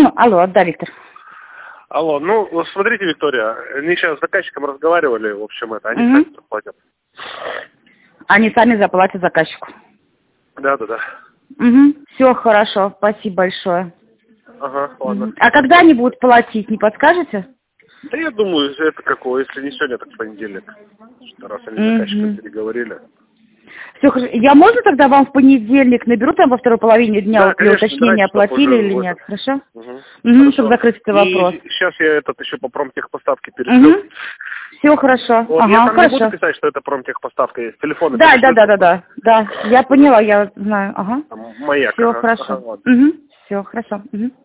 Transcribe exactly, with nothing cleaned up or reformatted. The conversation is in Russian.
Алло, да, Виктор. Алло, ну, смотрите, Виктория, они сейчас с заказчиком разговаривали, в общем, это, они Мгм. сами заплатят. Они сами заплатят заказчику. Да, да, да. Угу. Все хорошо, спасибо большое. Ага, ладно. Мгм. А когда они будут платить, не подскажете? Да я думаю, это какое, если не сегодня, так в понедельник. Что раз они с заказчиком Угу. переговорили. Все хорошо. Я можно тогда вам в понедельник наберу там во второй половине дня Да, вот для конечно, уточнения, набирайте, чтоб оплатили уже или в нет, этот. хорошо? Угу. Угу, чтобы Хорошо. закрыть этот вопрос. И сейчас я этот еще по промтехпоставке перешлю. Угу. Все хорошо. Вот, я Ага, там не буду хорошо. писать, что это промтехпоставка есть. Телефоны Да, да, перешлю. да, да, да, да. Я поняла, я знаю. Ага. Там маяк, Все ага. хорошо. Ага, ладно. Угу. Все хорошо. Угу.